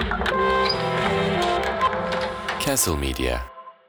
Castle Media.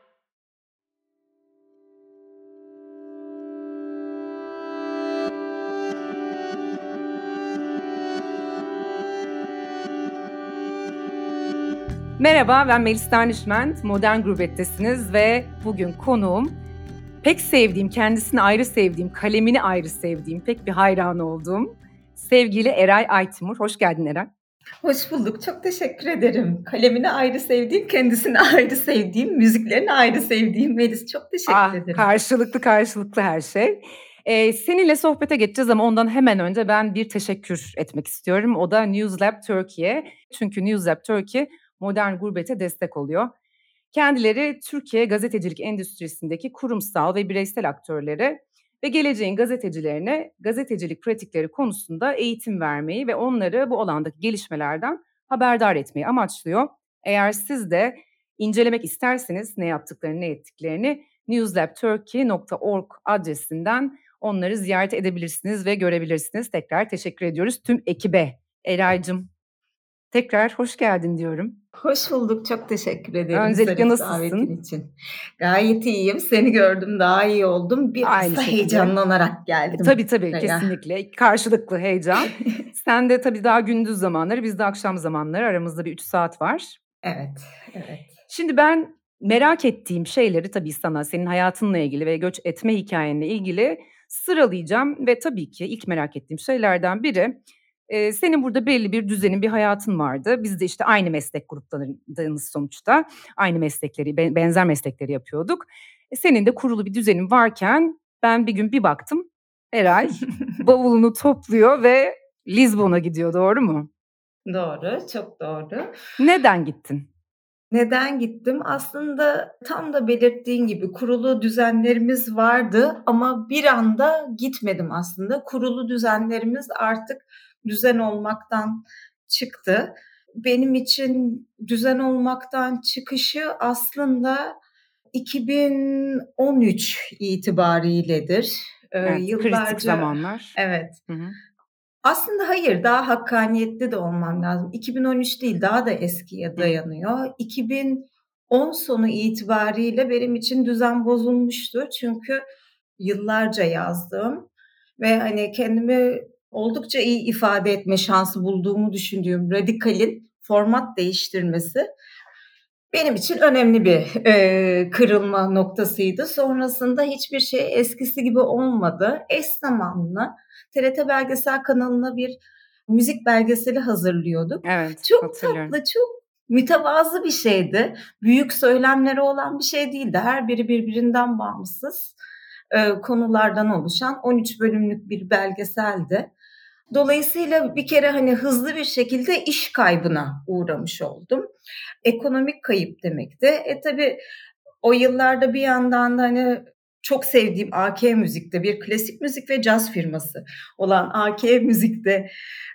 Merhaba, ben Melis Danişment, Modern Gurbet'tesiniz ve bugün konuğum pek sevdiğim, kendisini ayrı sevdiğim, kalemini ayrı sevdiğim, pek bir hayran olduğum sevgili Eray Aytimur. Hoş geldin Eray. Hoş bulduk, çok teşekkür ederim. Kalemini ayrı sevdiğim, kendisini ayrı sevdiğim, müziklerini ayrı sevdiğim Melis. Çok teşekkür ederim. Karşılıklı her şey. Seninle sohbete geçeceğiz ama ondan hemen önce ben bir teşekkür etmek istiyorum. O da Newslab Turkey'e. Çünkü Newslab Turkey Modern Gurbet'e destek oluyor. Kendileri Türkiye gazetecilik endüstrisindeki kurumsal ve bireysel aktörlere ve geleceğin gazetecilerine gazetecilik pratikleri konusunda eğitim vermeyi ve onları bu alandaki gelişmelerden haberdar etmeyi amaçlıyor. Eğer siz de incelemek isterseniz ne yaptıklarını, ne ettiklerini newslabturkey.org adresinden onları ziyaret edebilirsiniz ve görebilirsiniz. Tekrar teşekkür ediyoruz tüm ekibe. Eray'cığım, tekrar hoş geldin diyorum. Hoş bulduk, çok teşekkür ederim. Öncelikle nasılsın? Davetin için. Gayet iyiyim, seni gördüm daha iyi oldum. Biraz da heyecanlanarak geldim. Tabii kesinlikle. Karşılıklı heyecan. Sen de tabii daha gündüz zamanları, biz de akşam zamanları, aramızda bir 3 saat var. Evet. Şimdi ben merak ettiğim şeyleri tabii sana, senin hayatınla ilgili ve göç etme hikayenle ilgili sıralayacağım. Ve tabii ki ilk merak ettiğim şeylerden biri, senin burada belli bir düzenin, bir hayatın vardı. Biz de işte aynı meslek gruplarındayız sonuçta. Aynı meslekleri, benzer meslekleri yapıyorduk. Senin de kurulu bir düzenin varken ben bir gün bir baktım, Eray bavulunu topluyor ve Lizbon'a gidiyor, doğru mu? Doğru, çok doğru. Neden gittin? Neden gittim? Aslında tam da belirttiğin gibi kurulu düzenlerimiz vardı ama bir anda gitmedim aslında. Kurulu düzenlerimiz artık düzen olmaktan çıktı. Benim için düzen olmaktan çıkışı aslında 2013 itibariyledir. Evet, kritik zamanlar. Evet. Hı-hı. Aslında hayır, daha hakkaniyetli de olmam lazım. 2013 değil, daha da eskiye dayanıyor. 2010 sonu itibariyle benim için düzen bozulmuştu. Çünkü yıllarca yazdığım ve hani kendimi oldukça iyi ifade etme şansı bulduğumu düşündüğüm Radikal'in format değiştirmesi benim için önemli bir kırılma noktasıydı. Sonrasında hiçbir şey eskisi gibi olmadı. Eş zamanlı TRT Belgesel kanalına bir müzik belgeseli hazırlıyorduk. Evet, çok tatlı, çok mütevazı bir şeydi. Büyük söylemleri olan bir şey değildi. Her biri birbirinden bağımsız konulardan oluşan 13 bölümlük bir belgeseldi. Dolayısıyla bir kere hani hızlı bir şekilde iş kaybına uğramış oldum. Ekonomik kayıp demekti. Tabii o yıllarda bir yandan da hani çok sevdiğim AK Müzik'te bir klasik müzik ve caz firması olan AK Müzik'te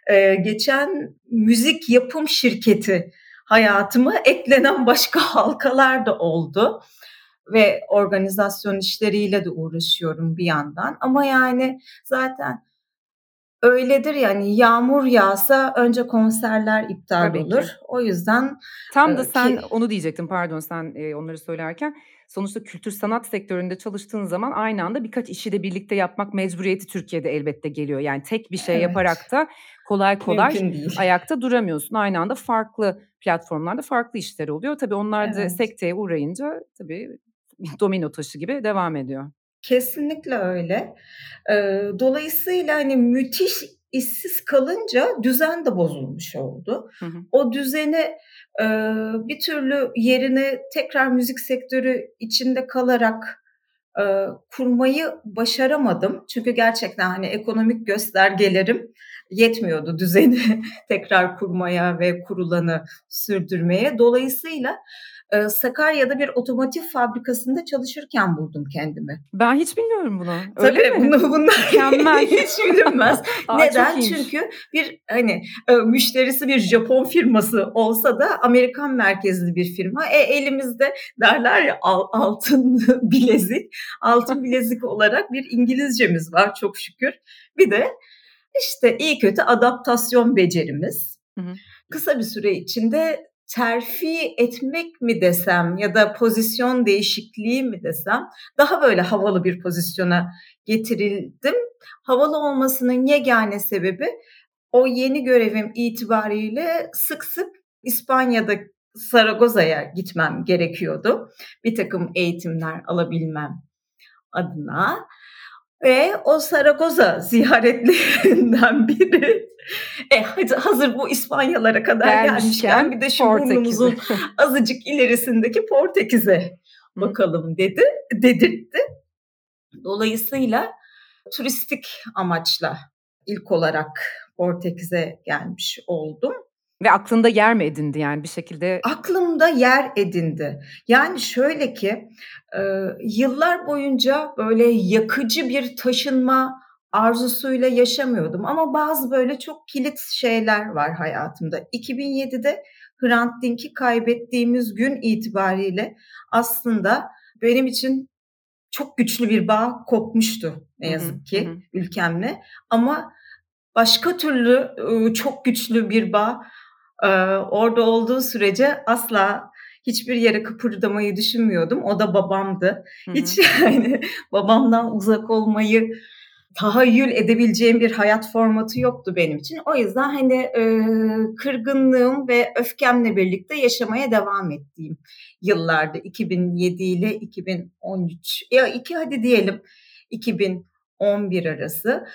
geçen müzik yapım şirketi hayatıma eklenen başka halkalar da oldu. Ve organizasyon işleriyle de uğraşıyorum bir yandan. Ama yani zaten öyledir yani yağmur yağsa önce konserler iptal Tabii olur. Ki. O yüzden tam da sen onu diyecektim, pardon, sen onları söylerken. Sonuçta kültür sanat sektöründe çalıştığın zaman aynı anda birkaç işi de birlikte yapmak mecburiyeti Türkiye'de elbette geliyor. Yani tek bir şey yaparak da kolay ayakta duramıyorsun. Aynı anda farklı platformlarda farklı işler oluyor. Tabii onlar da sekteye uğrayınca tabii domino taşı gibi devam ediyor. Kesinlikle öyle. Dolayısıyla hani müthiş işsiz kalınca düzen de bozulmuş oldu. O düzeni bir türlü yerine tekrar müzik sektörü içinde kalarak kurmayı başaramadım. Çünkü gerçekten hani ekonomik göstergelerim yetmiyordu düzeni tekrar kurmaya ve kurulanı sürdürmeye. Dolayısıyla Sakarya'da bir otomotiv fabrikasında çalışırken buldum kendimi. Ben hiç bilmiyorum bunu. Öyle mi? Bunlar hiç bilinmez. Neden? Çünkü bir hani müşterisi bir Japon firması olsa da Amerikan merkezli bir firma. Elimizde derler ya altın bilezik olarak bir İngilizcemiz var çok şükür. Bir de işte iyi kötü adaptasyon becerimiz. Kısa bir süre içinde terfi etmek mi desem ya da pozisyon değişikliği mi desem, daha böyle havalı bir pozisyona getirildim. Havalı olmasının yegane sebebi o yeni görevim itibariyle sık sık İspanya'da Zaragoza'ya gitmem gerekiyordu. Bir takım eğitimler alabilmem adına ve o Zaragoza ziyaretlerinden biri hadi hazır bu İspanyalara kadar gelmişken bir de şu burnumuzun azıcık ilerisindeki Portekiz'e bakalım dedirtti. Dolayısıyla turistik amaçla ilk olarak Portekiz'e gelmiş oldum. Ve aklında yer mi edindi yani bir şekilde? Aklımda yer edindi. Yani şöyle ki yıllar boyunca böyle yakıcı bir taşınma arzusuyla yaşamıyordum. Ama bazı böyle çok kilit şeyler var hayatımda. 2007'de Hrant Dink'i kaybettiğimiz gün itibariyle aslında benim için çok güçlü bir bağ kopmuştu ne yazık ki ülkemle. Ama başka türlü çok güçlü bir bağ orada olduğu sürece asla hiçbir yere kıpırdamayı düşünmüyordum. O da babamdı. Hiç yani babamdan uzak olmayı tahayyül edebileceğim bir hayat formatı yoktu benim için. O yüzden hani kırgınlığım ve öfkemle birlikte yaşamaya devam ettiğim yıllardı. 2007 ile 2013, hadi diyelim 2011 arası.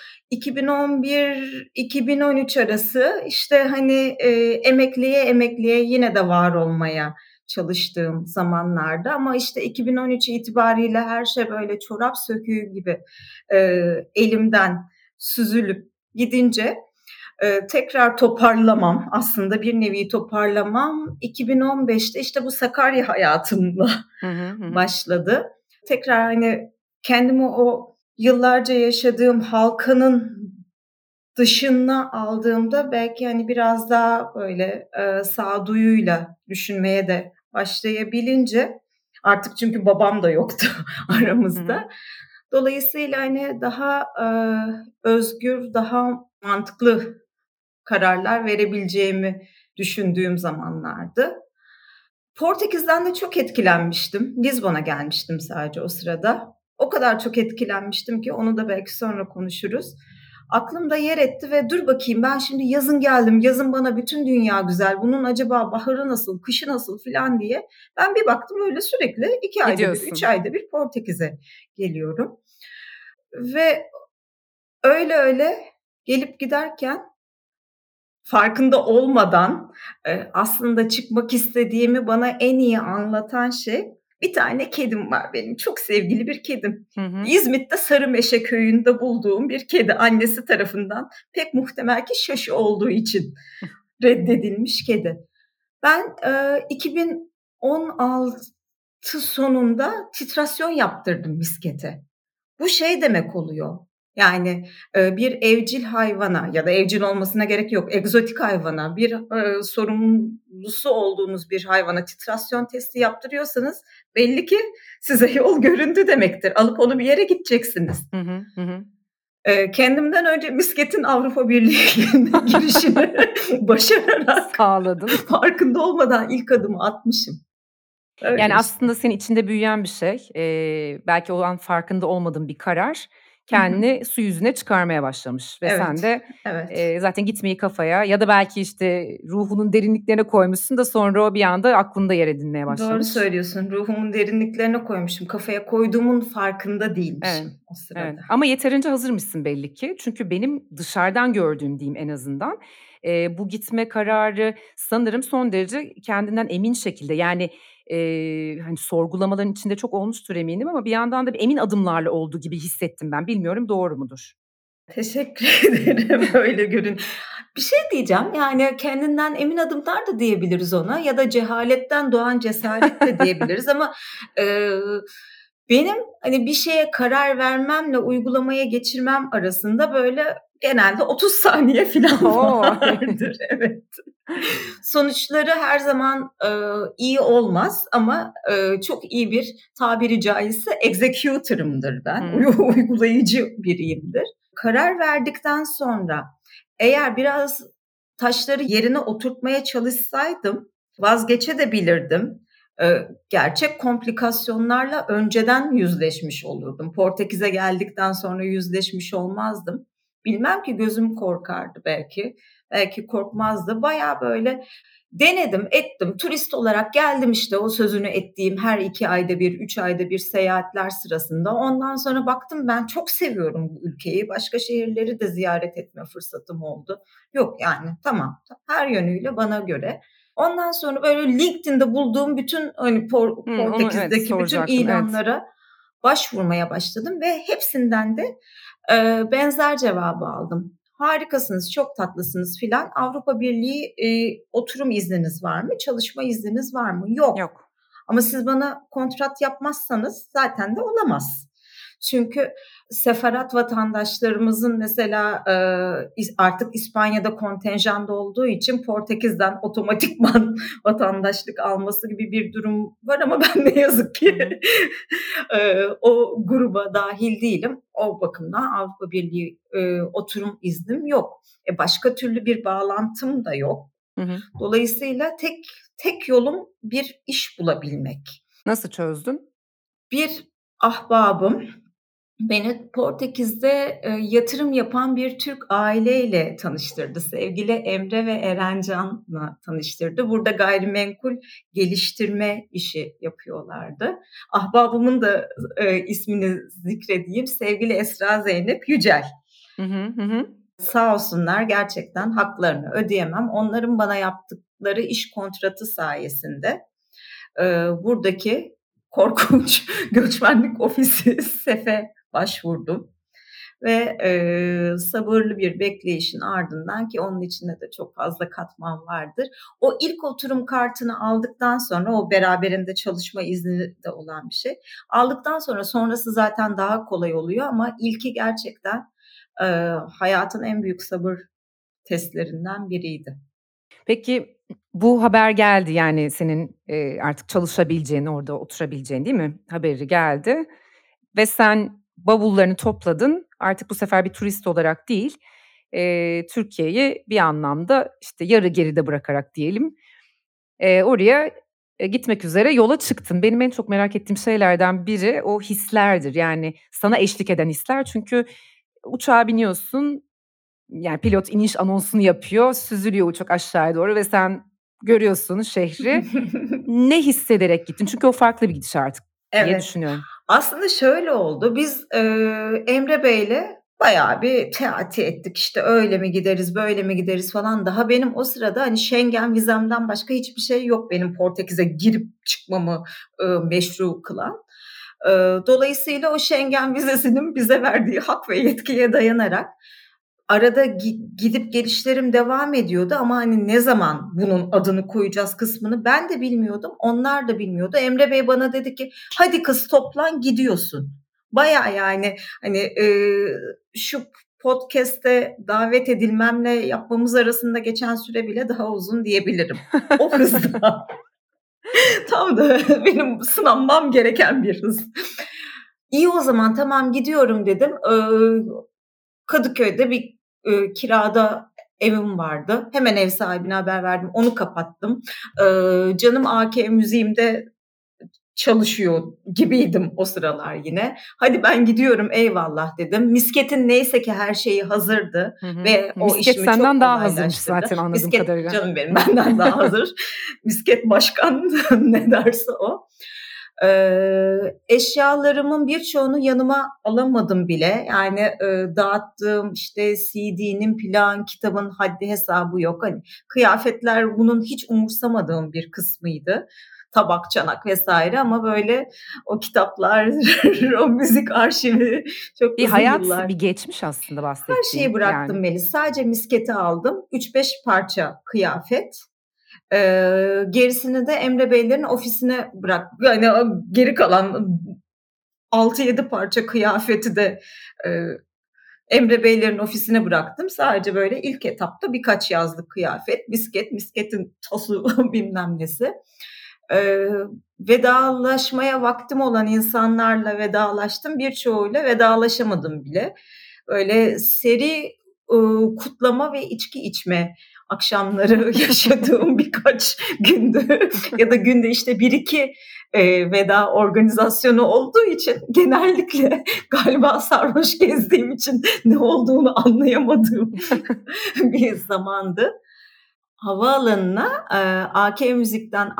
2011-2013 arası işte hani emekliye yine de var olmaya çalıştığım zamanlarda ama işte 2013 itibariyle her şey böyle çorap söküğü gibi elimden süzülüp gidince tekrar toparlamam, aslında bir nevi toparlamam 2015'te işte bu Sakarya hayatımla başladı. Tekrar hani kendimi o yıllarca yaşadığım halkanın dışına aldığımda belki hani biraz daha böyle sağduyuyla düşünmeye de başlayabilince artık çünkü babam da yoktu aramızda. Dolayısıyla hani daha özgür, daha mantıklı kararlar verebileceğimi düşündüğüm zamanlardı. Portekiz'den de çok etkilenmiştim. Lizbon'a gelmiştim sadece o sırada. O kadar çok etkilenmiştim ki onu da belki sonra konuşuruz. Aklımda yer etti ve dur bakayım ben şimdi yazın geldim. Yazın bana bütün dünya güzel. Bunun acaba baharı nasıl, kışı nasıl filan diye. Ben bir baktım öyle sürekli 2 ayda bir, 3 ayda bir Portekiz'e geliyorum. Ve öyle gelip giderken farkında olmadan aslında çıkmak istediğimi bana en iyi anlatan şey bir tane kedim var benim. Çok sevgili bir kedim. İzmit'te Sarımeşe köyünde bulduğum bir kedi. Annesi tarafından pek muhtemel ki şaşı olduğu için reddedilmiş kedi. Ben 2016 sonunda titrasyon yaptırdım miskete. Bu şey demek oluyor. Yani bir evcil hayvana ya da evcil olmasına gerek yok. Egzotik hayvana, bir sorumlusu olduğunuz bir hayvana titrasyon testi yaptırıyorsanız belli ki size yol göründü demektir. Alıp onu bir yere gideceksiniz. Kendimden önce misketin Avrupa Birliği'ne girişini başararak sağladın. Farkında olmadan ilk adımı atmışım. Öyle yani işte. aslında senin içinde büyüyen bir şey. Belki o an farkında olmadığın bir karar kendini su yüzüne çıkarmaya başlamış. Ve sen de zaten gitmeyi kafaya ya da belki işte ruhunun derinliklerine koymuşsun da sonra o bir anda aklında yer edinmeye başlamış. Doğru söylüyorsun. Ruhumun derinliklerine koymuşum. Kafaya koyduğumun farkında değilmişim o sırada. Evet. Ama yeterince hazırmışsın belli ki. Çünkü benim dışarıdan gördüğüm diyeyim en azından. Bu gitme kararı sanırım son derece kendinden emin şekilde yani hani sorgulamaların içinde çok olmuştur eminim ama bir yandan da emin adımlarla olduğu gibi hissettim ben. Bilmiyorum doğru mudur? Teşekkür ederim. Öyle görün. Bir şey diyeceğim. Yani kendinden emin adımlar da diyebiliriz ona ya da cehaletten doğan cesaret de diyebiliriz ama benim hani bir şeye karar vermemle uygulamaya geçirmem arasında böyle genelde 30 saniye falan vardır. Evet. Sonuçları her zaman iyi olmaz ama çok iyi bir tabiri caizse executor'ımdır ben. Uygulayıcı biriyimdir. Karar verdikten sonra eğer biraz taşları yerine oturtmaya çalışsaydım Vazgeçebilirdim. Gerçek komplikasyonlarla önceden yüzleşmiş olurdum. Portekiz'e geldikten sonra yüzleşmiş olmazdım. Bilmem ki gözüm korkardı belki. Belki korkmazdı. Bayağı böyle denedim, ettim. Turist olarak geldim işte o sözünü ettiğim her 2 ayda bir, 3 ayda bir seyahatler sırasında. Ondan sonra baktım ben çok seviyorum bu ülkeyi. Başka şehirleri de ziyaret etme fırsatım oldu. Yok yani tamam her yönüyle bana göre. Ondan sonra böyle LinkedIn'de bulduğum bütün hani Onu evet Portekiz'deki bütün soracaktım. Evet. ilanlara başvurmaya başladım ve hepsinden de benzer cevabı aldım. Harikasınız, çok tatlısınız filan. Avrupa Birliği oturum izniniz var mı? Çalışma izniniz var mı? Yok. Yok. Ama siz bana kontrat yapmazsanız zaten de olamaz. Çünkü sefarat vatandaşlarımızın mesela artık İspanya'da kontenjanda olduğu için Portekiz'den otomatikman vatandaşlık alması gibi bir durum var ama ben ne yazık ki o gruba dahil değilim. O bakımdan Avrupa Birliği oturum iznim yok. Başka türlü bir bağlantım da yok. Hı hı. Dolayısıyla tek yolum bir iş bulabilmek. Nasıl çözdün? Bir ahbabım beni Portekiz'de yatırım yapan bir Türk aileyle tanıştırdı. Sevgili Emre ve Erencan'la tanıştırdı. Burada gayrimenkul geliştirme işi yapıyorlardı. Ahbabımın da ismini zikredeyim. Sevgili Esra Zeynep Yücel. Hı hı hı. Sağ olsunlar gerçekten haklarını ödeyemem. Onların bana yaptıkları iş kontratı sayesinde buradaki korkunç göçmenlik ofisi SEF'e başvurdum. Ve sabırlı bir bekleyişin ardından ki onun içinde de çok fazla katman vardır. O ilk oturum kartını aldıktan sonra o beraberinde çalışma izni de olan bir şey. Aldıktan sonra sonrası zaten daha kolay oluyor ama ilki gerçekten hayatın en büyük sabır testlerinden biriydi. Peki bu haber geldi, yani senin, artık çalışabileceğin, orada oturabileceğin, değil mi? Haberi geldi ve sen bavullarını topladın. Artık bu sefer bir turist olarak değil, Türkiye'yi bir anlamda, işte, yarı geride bırakarak diyelim, oraya, gitmek üzere yola çıktın. Benim en çok merak ettiğim şeylerden biri o hislerdir. Yani sana eşlik eden hisler. Çünkü uçağa biniyorsun, yani pilot iniş anonsunu yapıyor, süzülüyor uçak aşağıya doğru ve sen görüyorsun şehri. Ne hissederek gittin? Çünkü o farklı bir gidiş artık diye Evet. düşünüyorum. Aslında şöyle oldu. Biz Emre Bey'le bayağı bir teati ettik. İşte öyle mi gideriz, böyle mi gideriz falan. Daha benim o sırada hani Schengen vizemden başka hiçbir şey yok benim Portekiz'e girip çıkmamı meşru kılan. Dolayısıyla o Schengen vizesinin bize verdiği hak ve yetkiye dayanarak arada gidip gelişlerim devam ediyordu ama hani ne zaman bunun adını koyacağız kısmını ben de bilmiyordum. Onlar da bilmiyordu. Emre Bey bana dedi ki hadi kız toplan gidiyorsun. Bayağı yani hani şu podcast'te davet edilmemle yapmamız arasında geçen süre bile daha uzun diyebilirim. O hızda. Tam da benim sınanmam gereken bir hız. İyi o zaman tamam gidiyorum dedim. Kadıköy'de bir kirada evim vardı. Hemen ev sahibine haber verdim. Onu kapattım. Canım AK müziğimde çalışıyor gibiydim o sıralar yine. Hadi ben gidiyorum eyvallah dedim. Misket'in neyse ki her şeyi hazırdı Hı hı. ve o Misket işimi çok senden daha hazırmış kolaylaştırdı. zaten anladığım Misket kadarıyla. canım benim benden daha hazır. Misket başkan ne derse o. Eşyalarımın birçoğunu yanıma alamadım bile. Yani dağıttığım işte CD'nin, plağın, kitabın haddi hesabı yok. Hani kıyafetler bunun hiç umursamadığım bir kısmıydı. Tabak, çanak vesaire ama böyle o kitaplar, o müzik arşivi çok Bir uzun hayat, yıllar. bir geçmiş aslında Her şeyi bahsettiğin bıraktım yani. Melis. Sadece misketi aldım. 3-5 parça kıyafet. Gerisini de Emre Beylerin ofisine bırak. Yani geri kalan 6-7 parça kıyafeti de Emre Beylerin ofisine bıraktım. Sadece böyle ilk etapta birkaç yazlık kıyafet, misketin tosu bilmem nesi. Vedalaşmaya vaktim olan insanlarla vedalaştım. Birçoğuyla vedalaşamadım bile. Öyle seri kutlama ve içki içme akşamları yaşadığım birkaç gündü. Ya da günde işte 1-2 veda organizasyonu olduğu için genellikle galiba sarhoş gezdiğim için ne olduğunu anlayamadığım bir zamandı. Havaalanına AK Müzik'ten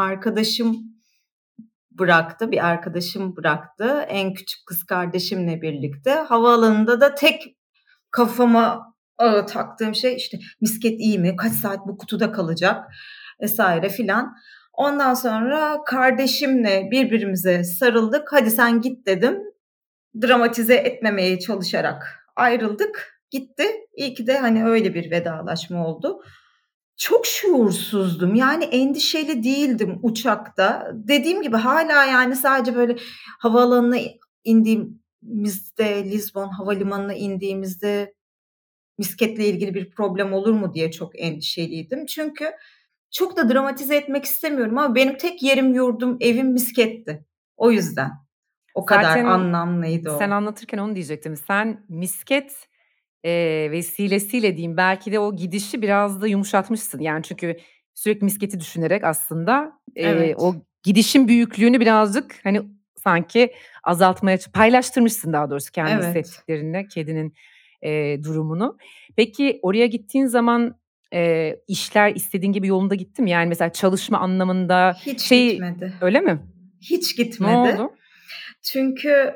bir arkadaşım bıraktı. En küçük kız kardeşimle birlikte. Havaalanında da tek kafama taktığım şey işte misket iyi mi? Kaç saat bu kutuda kalacak? Vesaire filan. Ondan sonra kardeşimle birbirimize sarıldık. Hadi sen git dedim. Dramatize etmemeye çalışarak ayrıldık. Gitti. İyi ki de hani öyle bir vedalaşma oldu. Çok şuursuzdum. Yani endişeli değildim uçakta. Dediğim gibi hala yani sadece böyle havaalanına indiğimizde, Lizbon havalimanına indiğimizde misketle ilgili bir problem olur mu diye çok endişeliydim. Çünkü çok da dramatize etmek istemiyorum ama benim tek yerim, yurdum, evim misketti. O yüzden. O kadar Zaten anlamlıydı sen o. anlatırken onu diyecektim. Sen misket vesilesiyle diyeyim belki de o gidişi biraz da yumuşatmışsın. Yani çünkü sürekli misketi düşünerek aslında Evet. o gidişin büyüklüğünü birazcık hani sanki azaltmaya paylaştırmışsın daha doğrusu kendi Evet. hissettiklerini, kedinin durumunu. Peki oraya gittiğin zaman işler istediğin gibi yolunda gitti mi? Yani mesela çalışma anlamında Hiç gitmedi. öyle mi? Hiç Ne gitmedi. oldu? Çünkü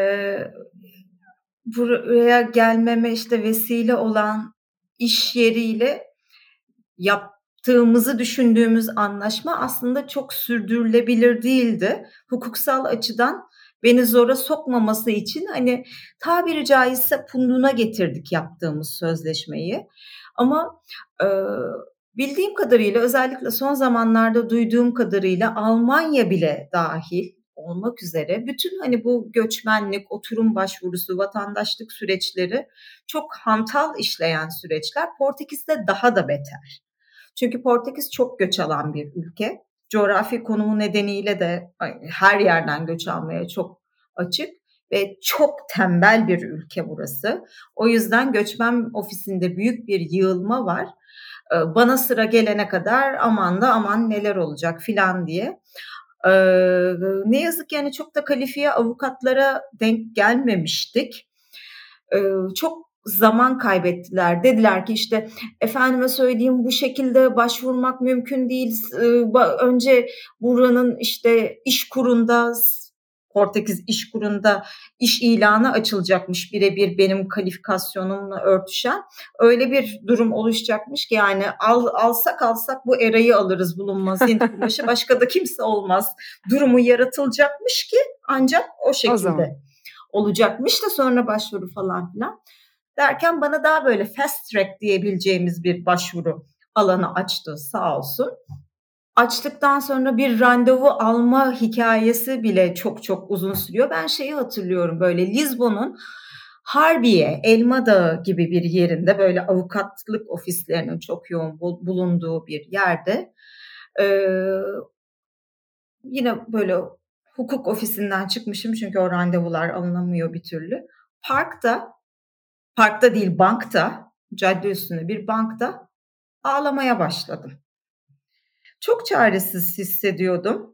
buraya gelmeme işte vesile olan iş yeriyle yaptığımızı düşündüğümüz anlaşma aslında çok sürdürülebilir değildi. Hukuksal açıdan beni zora sokmaması için hani tabiri caizse punduna getirdik yaptığımız sözleşmeyi. Ama bildiğim kadarıyla özellikle son zamanlarda duyduğum kadarıyla Almanya bile dahil olmak üzere bütün hani bu göçmenlik, oturum başvurusu, vatandaşlık süreçleri çok hantal işleyen süreçler. Portekiz'de daha da beter. Çünkü Portekiz çok göç alan bir ülke. Coğrafi konumu nedeniyle de her yerden göç almaya çok açık ve çok tembel bir ülke burası. O yüzden göçmen ofisinde büyük bir yığılma var. Bana sıra gelene kadar aman da aman neler olacak filan diye. Ne yazık yani çok da kalifiye avukatlara denk gelmemiştik. Çok zaman kaybettiler. Dediler ki işte efendime söyleyeyim bu şekilde başvurmak mümkün değil. Önce buranın işte İşkur'unda Portekiz İşkur'unda iş ilanı açılacakmış birebir benim kalifikasyonumla örtüşen. Öyle bir durum oluşacakmış ki yani alsak bu erayı alırız bulunmaz Hint kumaşı başka da kimse olmaz. Durumu yaratılacakmış ki ancak o O zaman. şekilde olacakmış da sonra başvuru falan filan. Derken bana daha böyle fast track diyebileceğimiz bir başvuru alanı açtı sağ olsun. Açtıktan sonra bir randevu alma hikayesi bile çok çok uzun sürüyor. Ben şeyi hatırlıyorum böyle Lizbon'un Harbiye, Elma Dağı gibi bir yerinde böyle avukatlık ofislerinin çok yoğun bulunduğu bir yerde yine böyle hukuk ofisinden çıkmışım çünkü o randevular alınamıyor bir türlü. Parkta değil bankta, cadde üstünde bir bankta ağlamaya başladım. Çok çaresiz hissediyordum.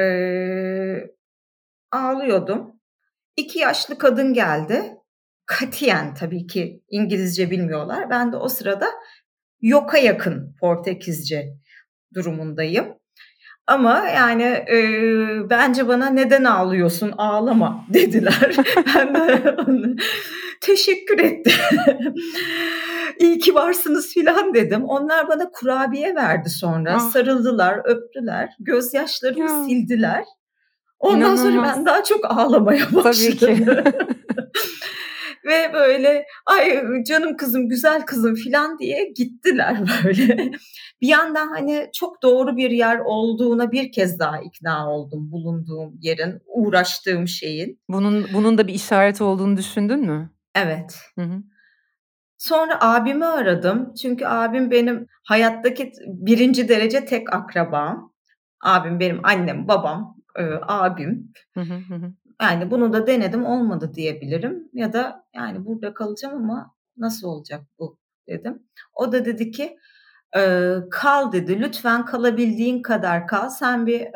Ağlıyordum. 2 yaşlı kadın geldi. Katiyen tabii ki İngilizce bilmiyorlar. Ben de o sırada yoka yakın Portekizce durumundayım. Ama yani bence bana neden ağlıyorsun ağlama dediler. Ben de teşekkür ettim. İyi ki varsınız filan dedim. Onlar bana kurabiye verdi sonra. Ah, Sarıldılar, öptüler. Gözyaşlarımı ya sildiler. Ondan sonra ben inanılmaz. daha çok ağlamaya Tabii ki. başladım. Ve böyle ay canım kızım, güzel kızım filan diye gittiler böyle. Bir yandan hani çok doğru bir yer olduğuna bir kez daha ikna oldum bulunduğum yerin, uğraştığım şeyin. Bunun da bir işaret olduğunu düşündün mü? Evet. Hı hı. Sonra abimi aradım. Çünkü abim benim hayattaki 1. derece tek akrabam. Abim benim annem, babam, abim. Hı hı, hı hı. Yani bunu da denedim, olmadı diyebilirim ya da yani burada kalacağım ama nasıl olacak bu dedim. O da dedi ki Kal dedi. Lütfen kalabildiğin kadar kal. Sen bir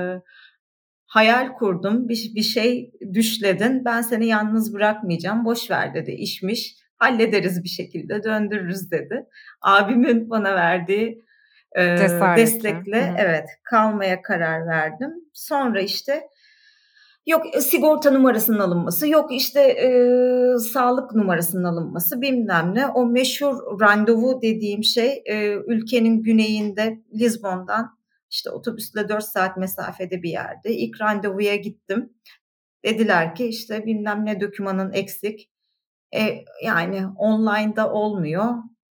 hayal kurdun, bir şey düşledin. Ben seni yalnız bırakmayacağım. Boş ver dedi. İşmiş. Hallederiz bir şekilde, döndürürüz dedi. Abimin bana verdiği Cesaretle. destekle evet kalmaya karar verdim. Sonra işte yok sigorta numarasının alınması, yok işte sağlık numarasının alınması bilmem ne. O meşhur randevu dediğim şey ülkenin güneyinde Lizbon'dan işte otobüsle 4 saat mesafede bir yerde. İlk randevuya gittim. Dediler ki işte bilmem ne dokümanın eksik. Yani online'da olmuyor.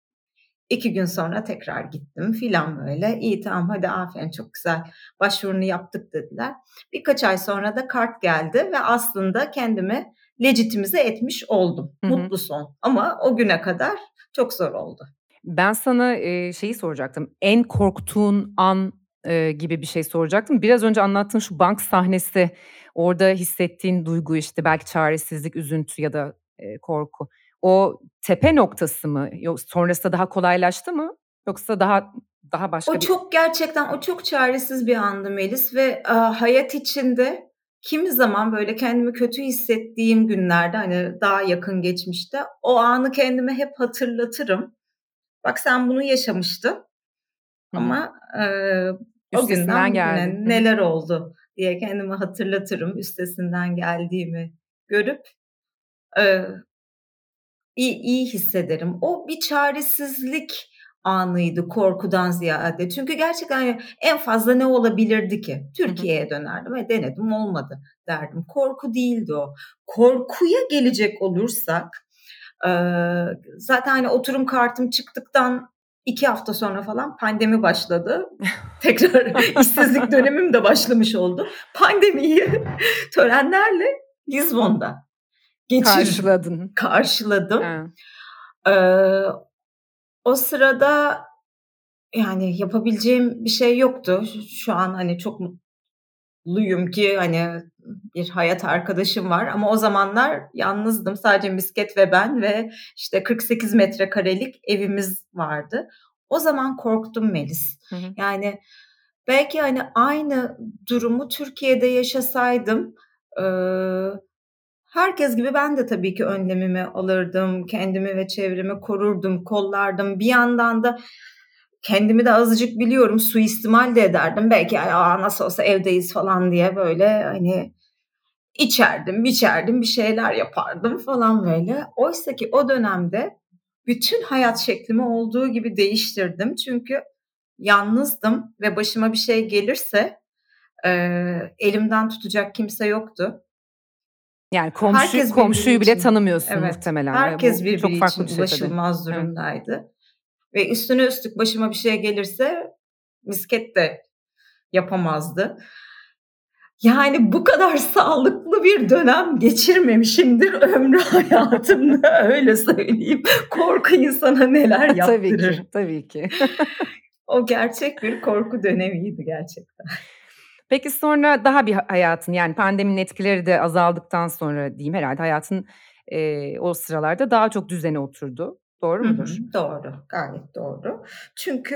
2 gün sonra tekrar gittim filan böyle. İyi tamam hadi aferin çok güzel başvurunu yaptık dediler. Birkaç ay sonra da kart geldi ve aslında kendimi legitimize etmiş oldum. Mutlu son ama o güne kadar çok zor oldu. Ben sana, şeyi soracaktım. En korktuğun an, gibi bir şey soracaktım. Biraz önce anlattığın şu bank sahnesi, orada hissettiğin duygu, işte, belki çaresizlik, üzüntü ya da, korku. O tepe noktası mı? Sonrasında daha kolaylaştı mı? Yoksa daha başka bir. Gerçekten o çok çaresiz bir andı Melis ve hayat içinde kimi zaman böyle kendimi kötü hissettiğim günlerde hani daha yakın geçmişte o anı kendime hep hatırlatırım. Bak sen bunu yaşamıştın Hı hı. ama o Üstesinden günden geldin. bugüne neler oldu diye kendime hatırlatırım. Üstesinden geldiğimi görüp eee, iyi hissederim. O bir çaresizlik anıydı korkudan ziyade. Çünkü gerçekten hani en fazla ne olabilirdi ki? Hı hı. Türkiye'ye dönerdim ve denedim olmadı derdim. Korku değildi o. Korkuya gelecek olursak zaten hani oturum kartım çıktıktan 2 hafta sonra falan pandemi başladı. Tekrar işsizlik dönemim de başlamış oldu. Pandemiyi törenlerle Lizbon'da Karşıladın. karşıladım. Ha. Eee, O sırada yani yapabileceğim bir şey yoktu. Şu an hani çok mutluyum ki hani bir hayat arkadaşım var ama o zamanlar yalnızdım. Sadece misket ve ben ve işte 48 metrekarelik evimiz vardı. O zaman korktum Melis. Hı hı. Yani belki hani aynı durumu Türkiye'de yaşasaydım, eee, herkes gibi ben de tabii ki önlemimi alırdım, kendimi ve çevremi korurdum, kollardım. Bir yandan da kendimi de azıcık biliyorum, suistimal de ederdim. Belki nasıl olsa evdeyiz falan diye böyle hani içerdim, bir şeyler yapardım falan böyle. Oysaki o dönemde bütün hayat şeklimi olduğu gibi değiştirdim. Çünkü yalnızdım ve başıma bir şey gelirse elimden tutacak kimse yoktu. Yani Herkes birbiri komşuyu bile için tanımıyorsun evet, muhtemelen ve herkes bu çok birbiri farklı için bir şey tabii. ulaşılmaz Evet. durumdaydı ve üstüne üstlük başıma bir şey gelirse misket de yapamazdı. Yani bu kadar sağlıklı bir dönem geçirmemişimdir ömrü hayatımda öyle söyleyeyim. Korku insana neler Tabii yaptırır. ki, tabii ki. O gerçek bir korku dönemiydi gerçekten. Peki sonra daha bir hayatın, yani pandeminin etkileri de azaldıktan sonra diyeyim herhâlde hayatın, o sıralarda daha çok düzene oturdu. Doğru Hı hı, mudur? doğru, gayet doğru. Çünkü,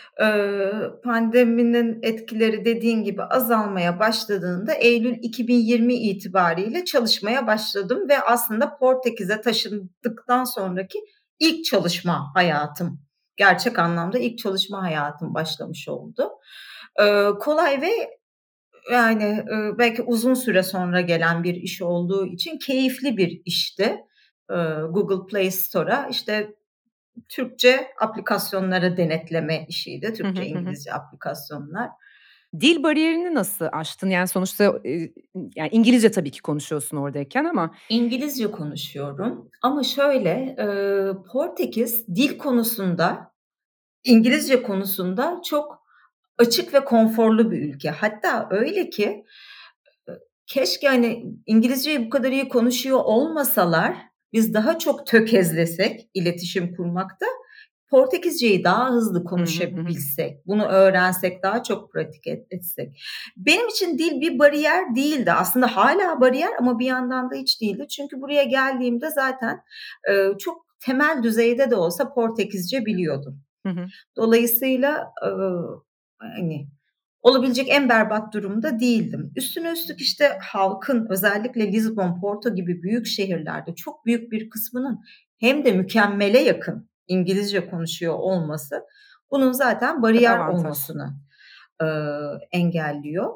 pandeminin etkileri dediğin gibi azalmaya başladığında eylül 2020 itibariyle çalışmaya başladım ve aslında Portekiz'e taşındıktan sonraki ilk çalışma hayatım, gerçek anlamda ilk çalışma hayatım başlamış oldu. Kolay ve yani, belki uzun süre sonra gelen bir iş olduğu için keyifli bir işti. Google Play Store'a, işte, Türkçe aplikasyonları denetleme işiydi. Hı hı, Türkçe, hı hı. İngilizce aplikasyonlar. Dil bariyerini nasıl aştın? Yani sonuçta, yani İngilizce tabii ki konuşuyorsun oradayken ama. İngilizce konuşuyorum ama şöyle, Portekiz dil konusunda, İngilizce konusunda çok açık ve konforlu bir ülke. Hatta öyle ki, keşke, hani, İngilizceyi bu kadar iyi konuşuyor olmasalar, biz daha çok tökezlesek iletişim kurmakta, Portekizceyi daha hızlı Hı hı, hı hı. konuşabilsek, bunu öğrensek, daha çok pratik etsek. Benim için dil bir bariyer değildi. Aslında hâlâ bariyer ama bir yandan da hiç değildi. Çünkü buraya geldiğimde zaten, çok temel düzeyde de olsa Portekizce biliyordum. Hı hı. Dolayısıyla hani olabilecek en berbat durumda değildim. Üstüne üstlük işte halkın özellikle Lizbon, Porto gibi büyük şehirlerde çok büyük bir kısmının hem de mükemmele yakın İngilizce konuşuyor olması bunun zaten bariyer Avantaj. olmasını engelliyor.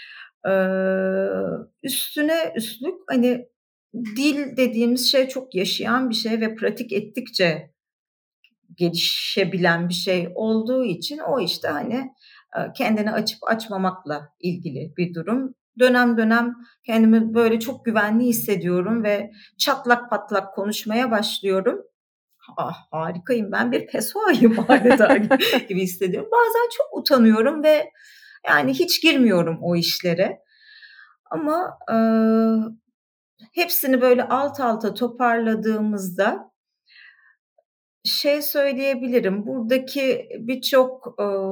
Üstüne üstlük hani dil dediğimiz şey çok yaşayan bir şey ve pratik ettikçe gelişebilen bir şey olduğu için o işte hani kendini açıp açmamakla ilgili bir durum. Dönem dönem kendimi böyle çok güvenli hissediyorum ve çatlak patlak konuşmaya başlıyorum. Ah, harikayım, ben bir Pessoa'yım adeta gibi hissediyorum. Bazen çok utanıyorum ve yani hiç girmiyorum o işlere. Ama hepsini böyle alt alta toparladığımızda şey söyleyebilirim, buradaki birçok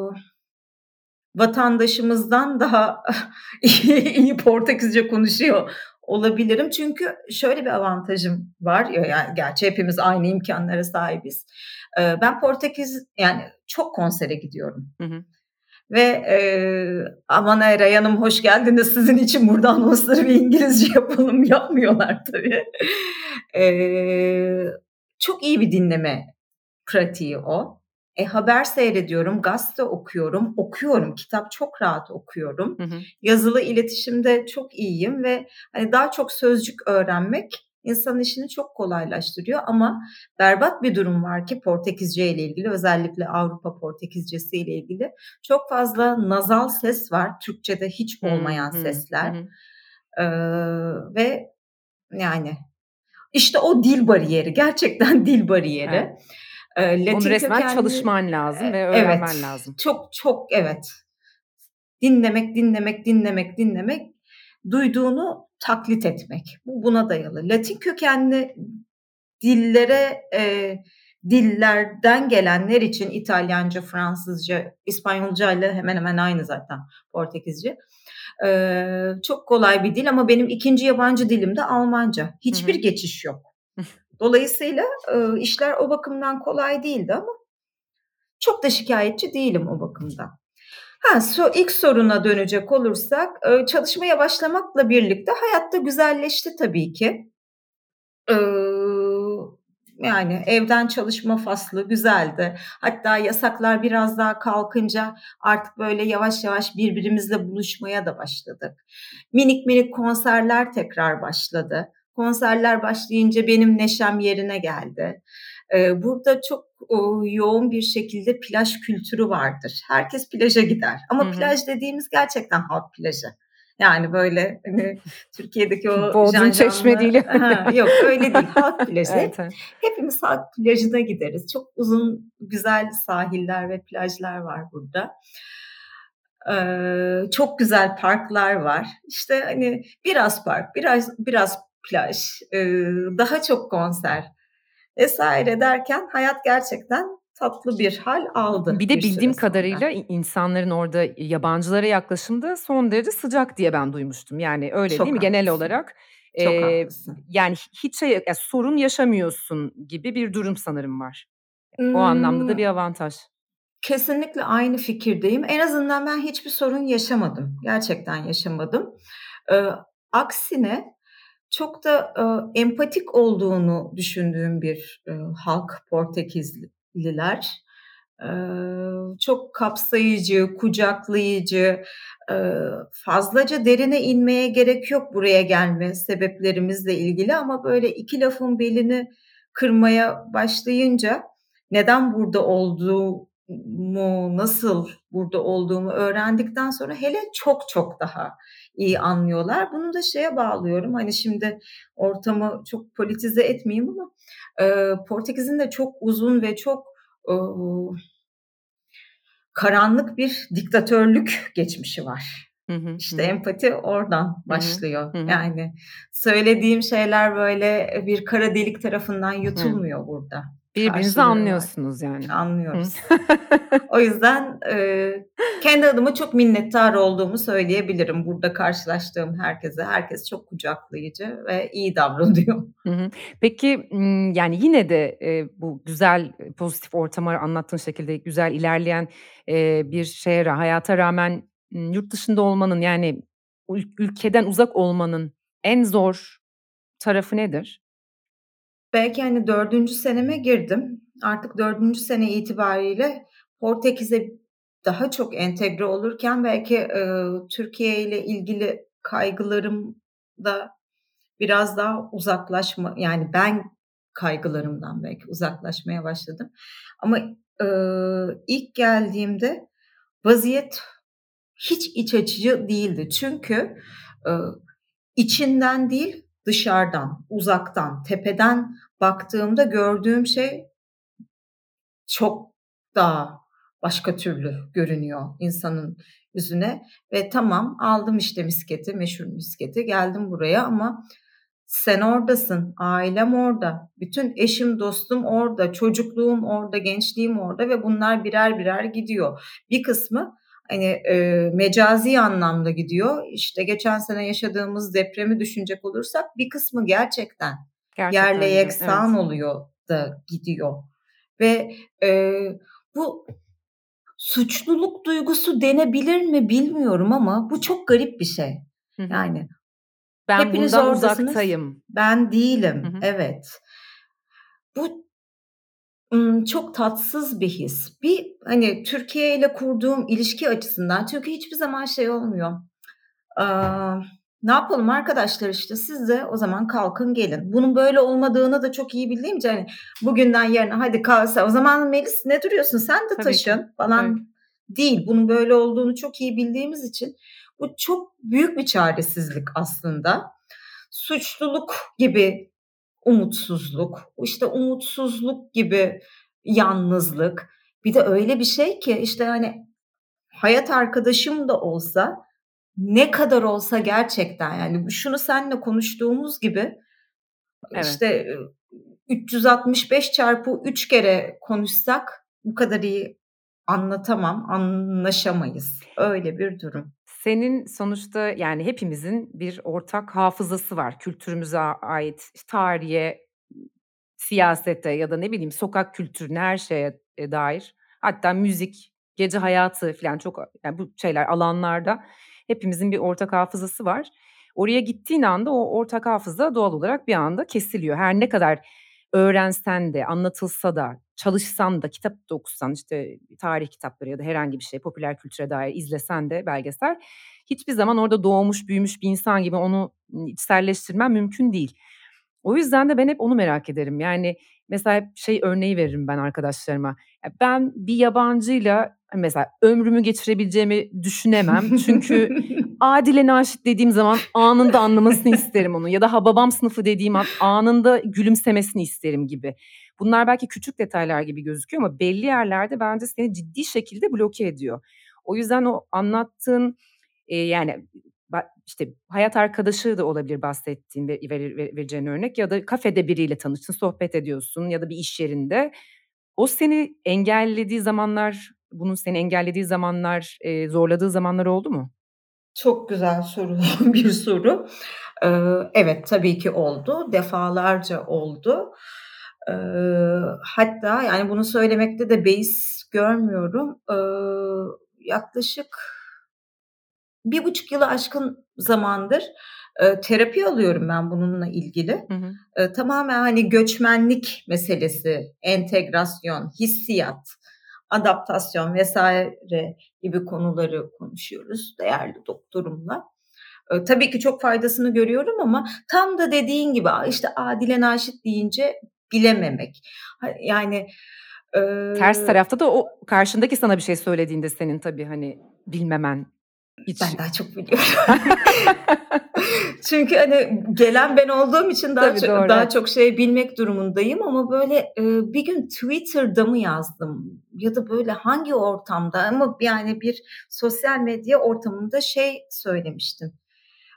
vatandaşımızdan daha iyi Portekizce konuşuyor olabilirim. Çünkü şöyle bir avantajım var, yani gerçi hepimiz aynı imkânlara sahibiz. Ben yani çok konsere gidiyorum. Hı hı. Ve "Aman Eray Hanım hoş geldiniz, sizin için burada anonsları bir İngilizce yapalım." yapmıyorlar tabii. Çok iyi bir dinleme pratiği o. Haber seyrediyorum, gazete okuyorum, kitap çok rahat okuyorum. Hı hı. Yazılı iletişimde çok iyiyim ve hani daha çok sözcük öğrenmek insanın işini çok kolaylaştırıyor ama berbat bir durum var ki Portekizce ile ilgili, özellikle Avrupa Portekizcesi ile ilgili çok fazla nazal ses var. Türkçede hiç olmayan Hı hı. sesler. Hı. Ve yani işte o dil bariyeri, gerçekten dil bariyeri. Evet. Onu Latin resmen kökenli çalışman lazım ve evet, öğrenmen lazım. çok evet. Dinlemek, duyduğunu taklit etmek. Bu buna dayalı. Latin kökenli dillere, dillerden gelenler için İtalyanca, Fransızca, İspanyolcayla hemen hemen aynı zaten Portekizce. Çok kolay bir dil ama benim ikinci yabancı dilim de Almanca. Hiçbir Hı hı. geçiş yok. Dolayısıyla işler o bakımdan kolay değildi ama çok da şikâyetçi değilim o bakımdan. İlk soruna dönecek olursak, çalışmaya başlamakla birlikte hayat da güzelleşti tabii ki. Yani evden çalışma faslı güzeldi. Hatta yasaklar biraz daha kalkınca artık böyle yavaş yavaş birbirimizle buluşmaya da başladık. Minik minik konserler tekrar başladı. Konserler başlayınca benim neşem yerine geldi. Burada çok yoğun bir şekilde plaj kültürü vardır. Herkes plaja gider ama Hı hı. plaj dediğimiz gerçekten halk plajı. Yani böyle hani Türkiye'deki o Bodrum, Çeşme janjanlı değil. yok öyle değil, halk plajı. Evet, evet. Hepimiz halk plajına gideriz. Çok uzun güzel sahiller ve plajlar var burada. Çok güzel parklar var. İşte hani biraz park, biraz plaj, daha çok konser vesaire derken hayat gerçekten tatlı bir hal aldı Bir bir de süre bildiğim sonra. kadarıyla insanların orada yabancılara yaklaşımı da son derece sıcak diye ben duymuştum. Yani öyle değil Çok mi genel haklısın. olarak? Çok Eee, haklısın. yani hiç sorun yaşamıyorsun gibi bir durum sanırım var. O anlamda da bir Imm, avantaj. Kesinlikle aynı fikirdeyim. En azından ben hiçbir sorun yaşamadım. Gerçekten yaşamadım. Eee, Aksine çok da, empatik olduğunu düşündüğüm bir, halk Portekizliler. Çok kapsayıcı, kucaklayıcı, fazlaca derine inmeye gerek yok buraya gelme sebeplerimizle ilgili ama böyle 2 lafın belini kırmaya başlayınca neden burada olduğumu, nasıl burada olduğumu öğrendikten sonra hele çok çok daha iyi anlıyorlar. Bunu da şeye bağlıyorum, hani, şimdi ortamı çok politize etmeyeyim ama, Portekiz'in de çok uzun ve çok, ııı, karanlık bir diktatörlük geçmişi var. Hı hı. Hı İşte, hı. empati oradan Hı hı. başlıyor. Hı hı. Yani söylediğim şeyler, böyle, bir kara delik tarafından Evet. yutulmuyor burada. Birbirinizi karşılığı var. anlıyorsunuz yani. Anlıyoruz. O yüzden kendi adıma çok minnettar olduğumu söyleyebilirim. Burada karşılaştığım herkese. Herkes çok kucaklayıcı ve iyi davranıyor. Hı hı. Peki, yani, yine de, bu güzel, pozitif ortamı anlattığın şekilde güzel ilerleyen, bir hayata rağmen, yurt dışında olmanın, yani, ülkeden uzak olmanın en zor tarafı nedir? Belki, hani, 4. seneme girdim. Artık 4. sene itibariyle Portekiz'e daha çok entegre olurken belki, Türkiye ile ilgili kaygılarım da biraz daha yani ben kaygılarımdan belki uzaklaşmaya başladım. Ama, ilk geldiğimde vaziyet hiç iç açıcı değildi. Çünkü, ııı, içinden değil, dışarıdan, uzaktan, tepeden baktığımda gördüğüm şey çok daha başka türlü görünüyor insanın yüzüne ve tamam, aldım işte misketi, meşhur misketi, geldim buraya ama sen oradasın, ailem orada, bütün eşim, dostum orada, çocukluğum orada, gençliğim orada ve bunlar birer birer gidiyor. Bir kısmı, hani, mecazi anlamda gidiyor. İşte, geçen sene yaşadığımız depremi düşünecek olursak bir kısmı gerçekten yerle Gerçekten gidiyor. yeksan Evet. oluyor da gidiyor ve, bu suçluluk duygusu denebilir mi bilmiyorum ama bu çok garip bir şey. Hı hı. Yani Ben hepiniz bundan oradasınız, uzaktayım. ben Hı değilim. hı. Evet. Bu, çok tatsız bir his. Hani, Türkiye ile kurduğum ilişki açısından çünkü hiçbir zaman şey olmuyor. Aaa, ne yapalım arkadaşlar işte siz de o zaman kalkın gelin. Bunun böyle olmadığını da çok iyi bildiğim için, hani, bugünden yarına hadi o zaman Melis ne duruyorsun sen de Tabii ki. taşın Tabii ki. falan değil. Bunun böyle olduğunu çok iyi bildiğimiz için bu çok büyük bir çaresizlik aslında. Suçluluk gibi umutsuzluk, işte umutsuzluk gibi yalnızlık. Bir de öyle bir şey ki işte, hani, hayat arkadaşım da olsa ne kadar olsa gerçekten yani şunu seninle konuştuğumuz gibi Evet. işte, 365 çarpı 3 kere konuşsak bu kadar iyi anlatamam, anlaşamayız. Öyle bir durum. Senin sonuçta, yani, hepimizin bir ortak hafızası var. Kültürümüze ait, tarihe, siyasete ya da ne bileyim sokak kültürüne, her şeye, dair hatta müzik, gece hayatı filan çok yani bu alanlarda hepimizin bir ortak hafızası var. Oraya gittiğin anda o ortak hafıza doğal olarak bir anda kesiliyor. Her ne kadar öğrensen de, anlatılsa da, çalışsan da, kitap da okusan, işte, tarih kitapları ya da herhangi bir şey, popüler kültüre dair izlesen de belgesel, hiçbir zaman orada doğmuş, büyümüş bir insan gibi onu, içselleştirmen mümkün değil. O yüzden de ben hep onu merak ederim. Yani, mesela hep örneği veririm ben arkadaşlarıma. Ya, ben bir yabancıyla, mesela ömrümü geçirebileceğimi düşünemem. Çünkü Adile Naşit dediğim zaman anında anlamasını isterim onu ya da Hababam Sınıfı dediğim an anında gülümsemesini isterim gibi. Bunlar belki küçük detaylar gibi gözüküyor ama belli yerlerde bence seni ciddi şekilde bloke ediyor. O yüzden o anlattığın, yani, işte, hayat arkadaşı da olabilir bahsettiğin vereceğin örnek ya da kafede biriyle tanıştın, sohbet ediyorsun ya da bir iş yerinde. Bunun seni engellediği zamanlar, zorladığı zamanlar oldu mu? Çok güzel soru bir soru. Evet, tabii ki oldu. Defalarca oldu. Hatta, yani, bunu söylemekte de beis görmüyorum. Yaklaşık 1,5 yılı aşkın zamandır, terapi alıyorum ben bununla ilgili. Hı hı. Tamamen, hani, göçmenlik meselesi, entegrasyon, hissiyat, adaptasyon vs. gibi konuları konuşuyoruz değerli doktorumla. Tabii ki çok faydasını görüyorum ama tam da dediğin gibi, işte, Adile Naşit deyince bilememek. Yani, Ters eee tarafta da o karşındaki sana bir şey söylediğinde senin tabii, hani, bilmemen hiç. ben daha çok biliyorum. Çünkü, hani, gelen ben olduğum için Tabii, doğru, daha evet. çok şey bilmek durumundayım ama böyle, bir gün Twitter'da mı yazdım ya da böyle hangi ortamda ama yani bir sosyal medya ortamında şey söylemiştim.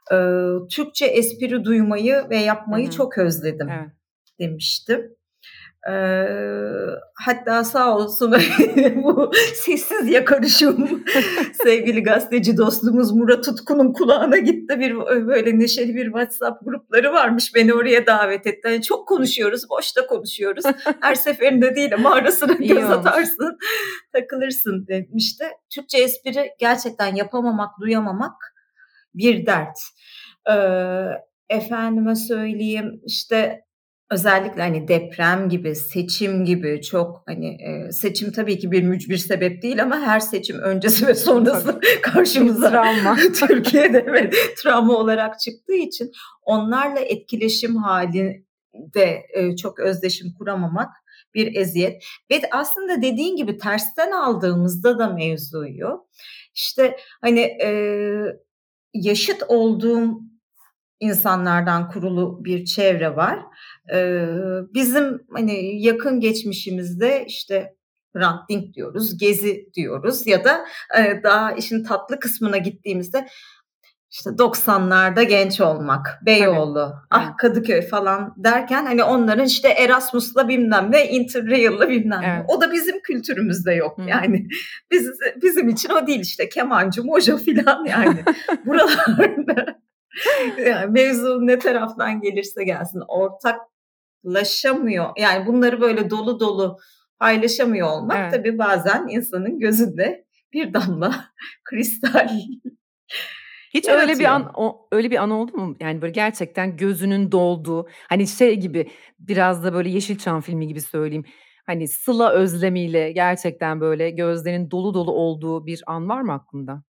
Türkçe espri duymayı ve Hı yapmayı hı. çok özledim Evet. demiştim. Hatta sağ olsun bu sessiz yakarışım sevgili gazeteci dostumuz Murat Utku'nun kulağına gitti. Böyle neşeli bir WhatsApp grupları varmış. Beni oraya davet etti. Hani çok konuşuyoruz, boşta konuşuyoruz. Her seferinde değil ama ara sıra İyi göz olmuş. atarsın, takılırsın demişti. Türkçe espri gerçekten yapamamak, duyamamak bir dert. Efendime söyleyeyim, işte özellikle hani deprem gibi, seçim gibi çok hani seçim tabii ki bir mücbir sebep değil ama her seçim öncesi ve sonrası Bir karşımıza travma. Türkiye'de evet, travma olarak çıktığı için onlarla etkileşim halinde çok özdeşim kuramamak bir eziyet. Ve aslında dediğin gibi tersten aldığımızda da mevzuyu işte hani yaşıt olduğum insanlardan kurulu bir çevre var. Bizim hani yakın geçmişimizde işte Hrant Dink diyoruz, Gezi diyoruz ya da daha işin tatlı kısmına gittiğimizde işte 90'larda genç olmak, Tabii. Beyoğlu, Evet. Kadıköy falan derken hani onların işte Erasmus'la bilmem ne, Interrail'la bilmem ne. Evet. O da bizim kültürümüzde yok Hı hı. yani. Bizim için o değil işte kemancı, mojo filan yani. Buralarda yani mevzu ne taraftan gelirse gelsin ortaklaşamıyor. Yani bunları böyle dolu dolu paylaşamıyor olmak Evet. tabii bazen insanın gözünde bir damla kristal Hiç öyle bir yaratıyor. öyle bir an oldu mu? Yani, böyle, gerçekten gözünün dolduğu, hani, şey gibi, biraz da, böyle, Yeşilçam filmi gibi söyleyeyim, hani, Sıla özlemiyle gerçekten, böyle, gözlerinin dolu dolu olduğu bir an var mı aklında?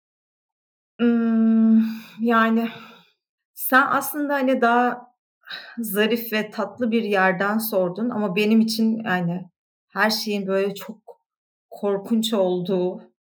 Yani sen aslında hani daha zarif ve tatlı bir yerden sordun ama benim için yani her şeyin böyle çok korkunç olduğu,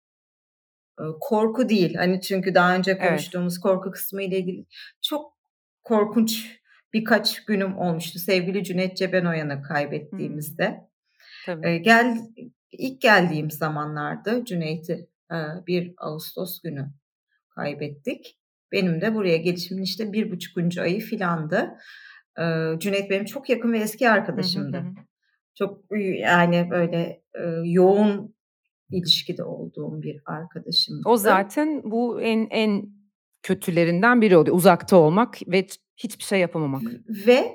korku değil, hani, çünkü daha önce Evet. konuştuğumuz korku kısmı ile ilgili çok korkunç birkaç günüm olmuştu sevgili Cüneyt Cebenoyan'ı Hımm. kaybettiğimizde. Tabii. Eee, ilk geldiğim zamanlarda Cüneyt'i, 1 Ağustos günü kaybettik. Benim de buraya gelişimin işte 1,5. ayı filandı. Cüneyt benim çok yakın ve eski Hı hı. Hı arkadaşımdı. hı. Çok, yani, böyle, yoğun ilişkide olduğum bir O arkadaşımdı zaten bu en kötülerinden biri oluyor. Uzakta olmak ve hiçbir şey yapamamak. ve,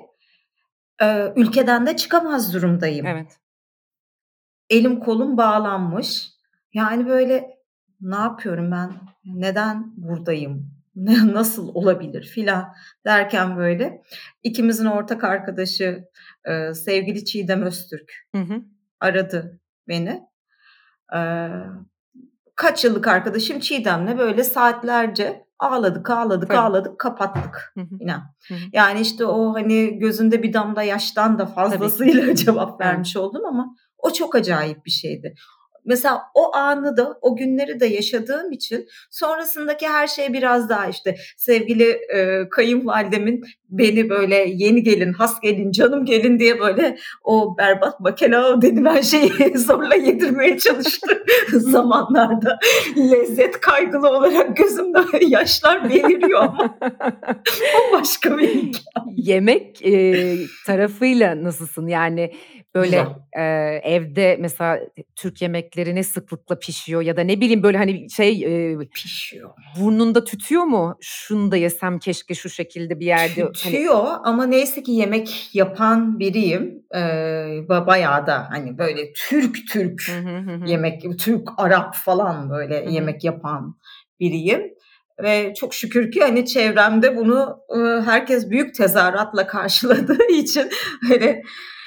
ülkeden de çıkamaz durumdayım. Evet. Elim kolum bağlanmış. Yani, böyle, ne yapıyorum ben? Neden buradayım? Nasıl olabilir filan derken, böyle, ikimizin ortak arkadaşı, sevgili Çiğdem Öztürk Hı hı. aradı beni. Eee, kaç yıllık arkadaşım Çiğdem'le, böyle, saatlerce ağladık, ağladık, Tabii. ağladık, kapattık Hı hı. inan. Hı hı. Yani, işte, o, hani, gözünde bir damla yaştan da Tabii ki. fazlasıyla cevap Evet. vermiş oldum ama o çok acayip bir şeydi. Mesela o anı da, o günleri de yaşadığım için sonrasındaki her şey biraz daha, işte, sevgili, kayınvalidemin beni, böyle, yeni gelin, has gelin, canım gelin diye, böyle, o berbat bakelao denilen şeyi zorla yedirmeye çalıştığı zamanlarda lezzet kaygılı olarak gözümde yaşlar beliriyor ama o başka bir hikâye. Yemek, tarafıyla nasılsın? Yani, böyle, Güzel. evde mesela Türk yemekleri ne sıklıkla pişiyor ya da ne bileyim, böyle, hani, şey, Pişiyor. burnunda tütüyor mu? "Şunu da yesem keşke şu şekilde bir yerde." Hani. Tütüyor ama neyse ki yemek yapan biriyim. Bayağı da, hani, böyle Türk Hı hı. Hı hı. yemek, Türk, Arap falan böyle Hı hı. yemek yapan biriyim ve çok şükür ki, hani, çevremde bunu, herkes büyük tezahüratla karşıladığı için, hani,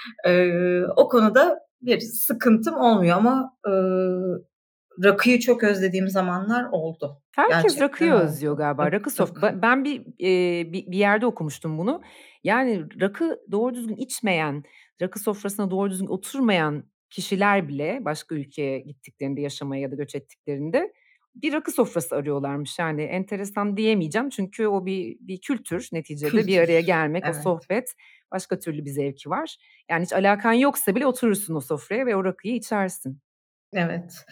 o konuda bir sıkıntım olmuyor ama, rakıyı çok özlediğim zamanlar oldu. Herkes Gerçekten rakıyı özlüyor oldu. galiba. Rakı Rakı. ben bir yerde okumuştum bunu. Yani rakı doğru düzgün içmeyen, rakı sofrasına doğru düzgün oturmayan kişiler bile başka ülkeye gittiklerinde yaşamaya ya da göç ettiklerinde bir rakı sofrası arıyorlarmış. Yani enteresan diyemeyeceğim çünkü o bir kültür neticede bir araya Kültür. gelmek, o Evet. sohbet başka türlü bir zevki var. Yani hiç alakan yoksa bile oturursun o sofraya ve o rakıyı içersin. Evet.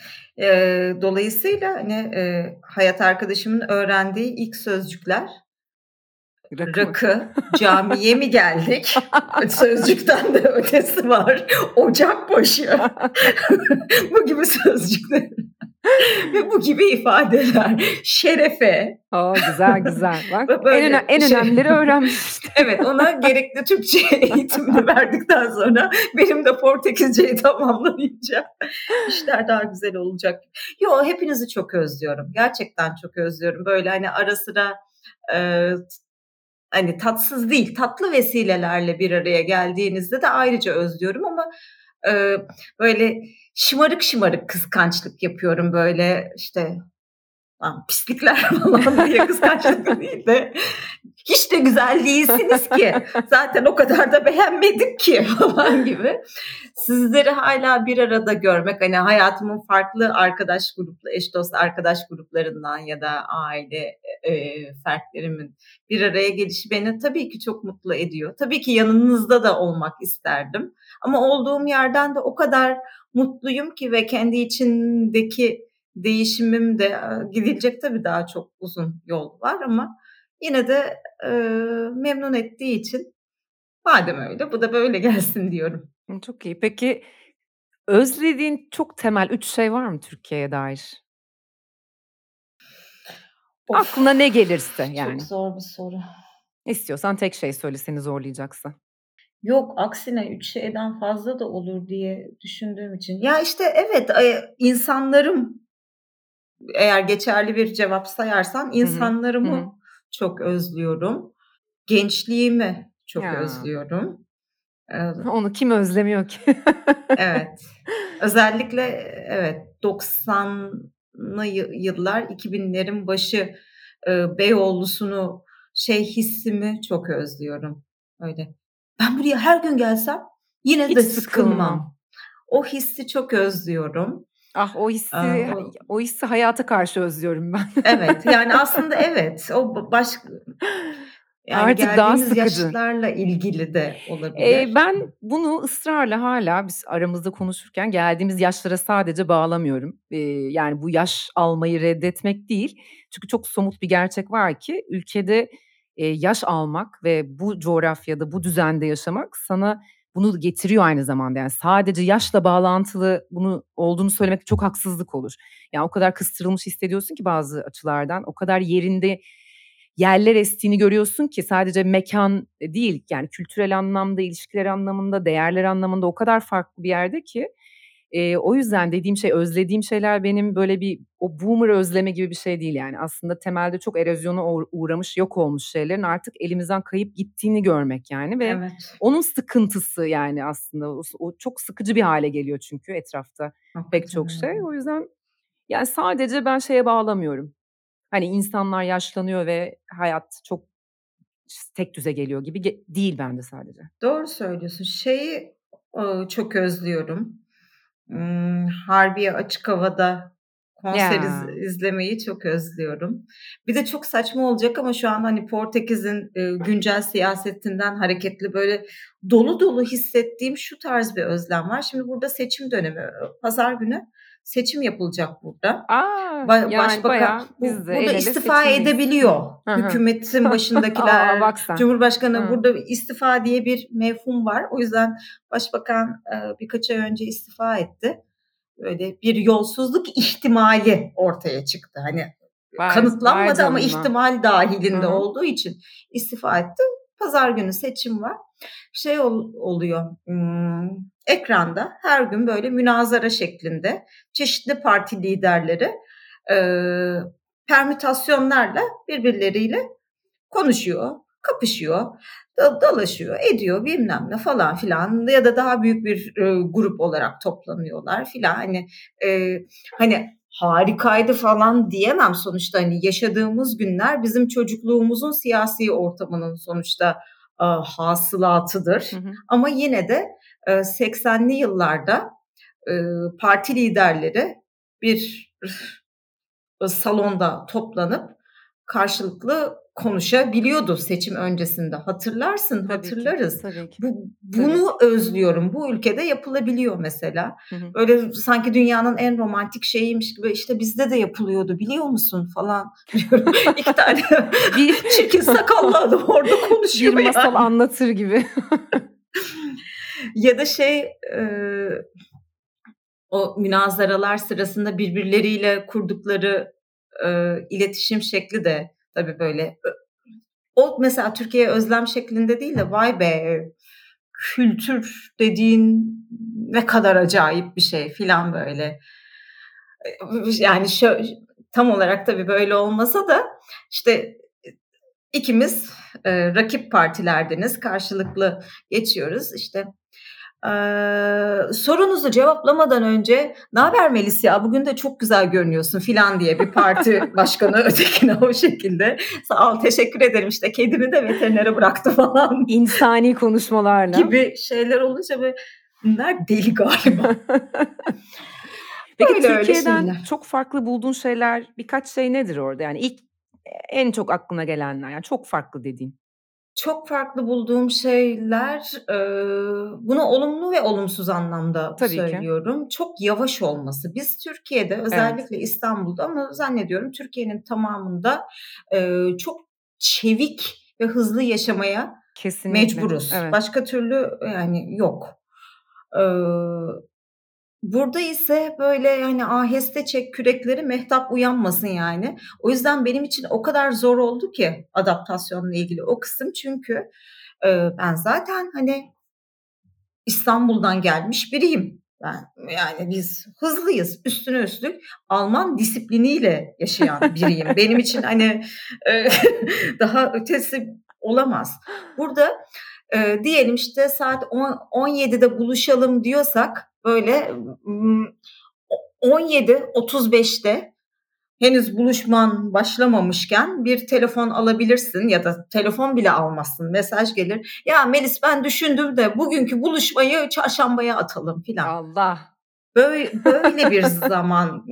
Dolayısıyla, hani, hayat arkadaşımın öğrendiği ilk sözcükler rakı, camiye mi geldik? Sözcükten de ötesi var. Ocakbaşı. Bu gibi sözcükler ve bu gibi ifadeler. Şerefe. Güzel. Bak Böyle en önemlileri öğrenmiş işte. Evet, ona gerekli Türkçe eğitimini verdikten sonra benim de Portekizceyi tamamlayınca işler daha güzel olacak. Yo, hepinizi çok özlüyorum. Gerçekten çok özlüyorum. Böyle hani ara sıra hani tatsız değil, tatlı vesilelerle bir araya geldiğinizde de ayrıca özlüyorum ama böyle şımarık kıskançlık yapıyorum. Böyle işte pislikler falan diye kıskançlık değil de hiç de güzel değilsiniz ki. Zaten o kadar da beğenmedik ki falan gibi. Sizleri hala bir arada görmek, hani hayatımın farklı eş dost arkadaş gruplarından ya da aile fertlerimin bir araya gelişi beni tabii ki çok mutlu ediyor. Tabii ki yanınızda da olmak isterdim. Ama olduğum yerden de o kadar mutluyum ki ve kendi içindeki değişimim de gidilecek tabii daha çok uzun yol var ama yine de memnun ettiği için madem öyle bu da böyle gelsin diyorum. Çok iyi. Peki özlediğin çok temel 3 şey var mı Türkiye'ye dair? Aklına ne gelirse yani. Çok zor bir soru. İstiyorsan tek şey söyle seni zorlayacaksa. Yok, aksine 3 şeyden fazla da olur diye düşündüğüm için. Ya işte evet, insanlarım, eğer geçerli bir cevap sayarsan insanlarımı çok özlüyorum. Gençliğimi çok özlüyorum. Onu kim özlemiyor ki? Evet. Özellikle evet 90'lı yıllar 2000'lerin başı Beyoğlu'sunu hissimi çok özlüyorum. Öyle. Ben buraya her gün gelsem yine Hiç de sıkılmam. sıkılmam. O hissi çok özlüyorum. O hissi hayata karşı özlüyorum ben. Evet, yani aslında evet. O yani Artık daha geldiğimiz sıkıcı. yaşlarla ilgili de olabilir. Ben bunu ısrarla hâlâ biz aramızda konuşurken geldiğimiz yaşlara sadece bağlamıyorum. Yani bu yaş almayı reddetmek değil. Çünkü çok somut bir gerçek var ki ülkede, yaş almak ve bu coğrafyada, bu düzende yaşamak sana bunu getiriyor aynı zamanda. Yani sadece yaşla bağlantılı bunu olduğunu söylemek çok haksızlık olur. Yani o kadar kıstırılmış hissediyorsun ki bazı açılardan, o kadar yerinde yerler estiğini görüyorsun ki sadece mekân değil, yani kültürel anlamda, ilişkiler anlamında, değerler anlamında o kadar farklı bir yerde ki, o yüzden dediğim şey, özlediğim şeyler benim böyle o boomer özleme gibi bir şey değil yani. Aslında temelde çok erozyona uğramış, yok olmuş şeylerin artık elimizden kayıp gittiğini görmek yani ve Evet. onun sıkıntısı yani aslında. O çok sıkıcı bir hâle geliyor çünkü etrafta pek Hakikaten çok şey. öyle. O yüzden yani sadece ben şeye bağlamıyorum. Hani insanlar yaşlanıyor ve hayat çok tekdüze geliyor gibi değil bende sadece. Doğru söylüyorsun. Çok özlüyorum. Harbiye açık havada konser Ya. izlemeyi çok özlüyorum. Bir de çok saçma olacak ama şu an hani Portekiz'in güncel siyasetinden hareketli böyle dolu dolu hissettiğim şu tarz bir özlem var. Şimdi burada seçim dönemi. Pazar günü seçim yapılacak burada. Yani Başbakan bayağı biz de burada el ele istifa seçimdeyiz. edebiliyor. Hı hı. Hükümetin başındakiler, Bak sen. Cumhurbaşkanı Hı. burada istifa diye bir mefhum var. O yüzden başbakan birkaç ay önce istifa etti. Böyle bir yolsuzluk ihtimali ortaya çıktı. Hani Vay kanıtlanmadı ama canına. ihtimal dahilinde Hı hı. olduğu için istifa etti. Pazar günü seçim var. Oluyor. Ekranda her gün böyle münazara şeklinde çeşitli parti liderleri permütasyonlarla birbirleriyle konuşuyor, kapışıyor, dalaşıyor, ediyor bilmem ne falan filan ya da daha büyük bir grup olarak toplanıyorlar filan. Hani harikaydı falan diyemem sonuçta, hani yaşadığımız günler bizim çocukluğumuzun siyasi ortamının sonuçta hasılatıdır. Hı hı. Ama yine de 80'li yıllarda parti liderleri bir salonda toplanıp karşılıklı konuşabiliyordu seçim öncesinde. Hatırlarsın, Tabii ki, hatırlarız. tabii ki. Bunu özlüyorum. Bu ülkede yapılabiliyor mesela. Hı hı. Böyle sanki dünyanın en romantik şeyiymiş gibi, işte bizde de yapılıyordu biliyor musun falan diyorum. 2 tane Bir çirkin sakallı adam orada bir konuşuyor masal yani. anlatır gibi. Ya da o münazaralar sırasında birbirleriyle kurdukları, iletişim şekli de tabii böyle o mesela Türkiye'ye özlem şeklinde değil de vay be, kültür dediğin ne kadar acayip bir şey filan böyle. Yani tam olarak tabii böyle olmasa da işte ikimiz, rakip partilerdeniz, karşılıklı geçiyoruz. İşte, sorunuzu cevaplamadan önce "Naber Melis ya, bugün de çok güzel görünüyorsun." filan diye bir parti başkanı ötekine o şekilde "Sağ ol, teşekkür ederim, işte kedimi de veterinere bıraktım." falan İnsani konuşmalarla. gibi şeyler olunca böyle bunlar deli galiba. Peki Öyle Türkiye'den şeyler. çok farklı bulduğun şeyler, birkaç şey nedir orada? Yani ilk en çok aklına gelenler, yani çok farklı dediğin. Çok farklı bulduğum şeyler, bunu olumlu ve olumsuz anlamda Tabii ki. söylüyorum. Çok yavaş olması. Biz Türkiye'de, Evet, özellikle İstanbul'da ama zannediyorum Türkiye'nin tamamında, çok çevik ve hızlı yaşamaya kesinlikle. mecburuz. Evet. Başka türlü yani yok. Eee, Burada ise böyle, yani, aheste çek kürekleri mehtap uyanmasın yani. O yüzden benim için o kadar zor oldu ki adaptasyonla ilgili o kısım çünkü, ben zaten, hani, İstanbul'dan gelmiş biriyim. Yani biz hızlıyız. Üstüne üstlük Alman disipliniyle yaşayan biriyim. Benim için, hani, eee, daha ötesi olamaz. Burada, diyelim, işte, saat 17'de buluşalım diyorsak, böyle, o 17.35'te henüz buluşman başlamamışken bir telefon alabilirsin ya da telefon bile almazsın. Mesaj gelir. "Ya Melis ben düşündüm de bugünkü buluşmayı çarşambaya atalım." filan. Allah! Böyle bir zaman,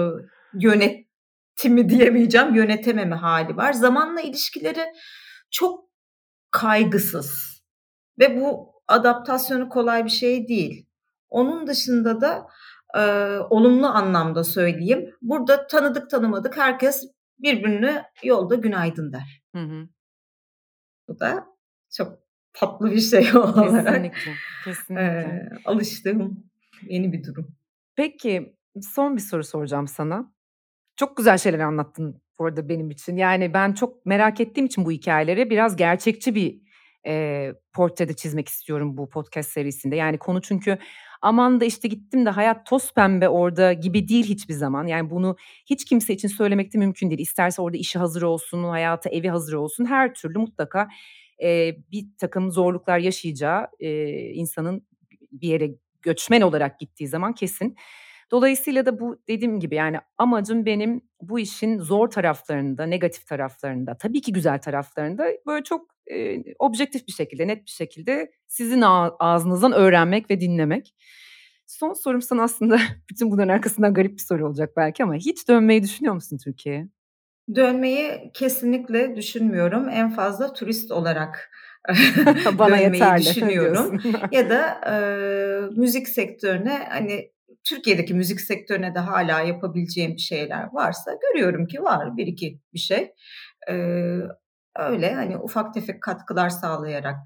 yönetimi diyemeyeceğim, yönetememe hâli var. Zamanla ilişkileri çok kaygısız ve bu adaptasyonu kolay bir şey değil. Onun dışında da, olumlu anlamda söyleyeyim, burada tanıdık tanımadık herkes birbirine yolda günaydın der. Hı hı. Bu da çok tatlı bir şey olarak, Kesinlikle, kesinlikle. alıştığım yeni bir durum. Peki, son bir soru soracağım sana. Çok güzel şeyler anlattın bu arada benim için. Yani, ben çok merak ettiğim için bu hikâyeleri biraz gerçekçi bir, portre de çizmek istiyorum bu podcast serisinde. Yani, konu çünkü aman da, işte, gittim de hayat toz pembe orada gibi değil hiçbir zaman. Yani, bunu hiç kimse için söylemek de mümkün değil. İsterse orada işi hazır olsun, hayatı, evi hazır olsun, her türlü mutlaka, birtakım zorluklar yaşayacağı, insanın bir yere göçmen olarak gittiği zaman kesin. Dolayısıyla da bu dediğim gibi, yani, amacım benim bu işin zor taraflarını negatif taraflarını tabii ki güzel taraflarını böyle çok, objektif bir şekilde, net bir şekilde sizin ağzınızdan öğrenmek ve dinlemek. Son sorum sana aslında bütün bunların arkasından garip bir soru olacak belki ama hiç dönmeyi düşünüyor musun Türkiye'ye? Dönmeyi kesinlikle düşünmüyorum. En fazla turist olarak Bana dönmeyi yeterli düşünüyorum diyorsun. ya da, müzik sektörüne, hani, Türkiye'deki müzik sektörüne de hâlâ yapabileceğim bir şeyler varsa görüyorum ki var bir iki bir şey. Eee, Öyle, hani, ufak tefek katkılar sağlayarak,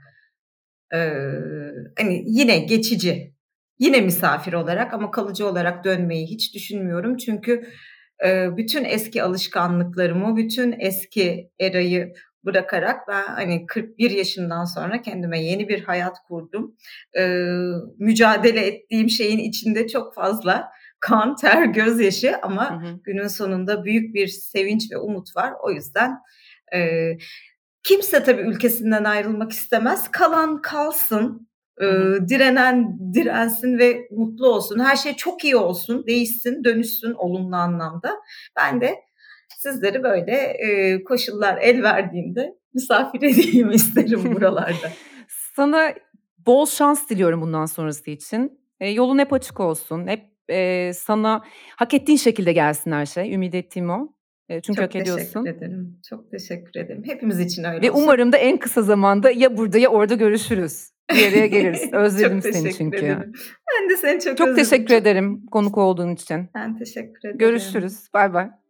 hani, yine geçici, yine misafir olarak ama kalıcı olarak dönmeyi hiç düşünmüyorum. Çünkü, bütün eski alışkanlıklarımı, bütün eski erayı bırakarak ben, hani, 41 yaşından sonra kendime yeni bir hayat kurdum. Mücadele ettiğim şeyin içinde çok fazla kan, ter, gözyaşı Hı ama hı. günün sonunda büyük bir sevinç ve umut var. O yüzden, eee, kimse tabii ülkesinden ayrılmak istemez. Kalan kalsın, Hı hı. direnen dirensin ve mutlu olsun. Her şey çok iyi olsun, değişsin, dönüşsün olumlu anlamda. Ben de sizleri böyle, koşullar el verdiğinde misafir edeyim isterim buralarda. Sana bol şans diliyorum bundan sonrası için. Yolun hep açık olsun. Hep, sana hak ettiğin şekilde gelsin her şey. Ümit ettiğim o. Çünkü hak Çok teşekkür ediyorsun. ederim. Çok teşekkür ederim. Hepimiz için öyle Ve olsun. umarım da en kısa zamanda ya burada ya orada görüşürüz. Bir araya geliriz. Özledim Çok seni teşekkür çünkü. ederim. Ben de seni çok Çok özledim. teşekkür ederim konuk olduğun için. Ben teşekkür ederim. Görüşürüz. Bay bay.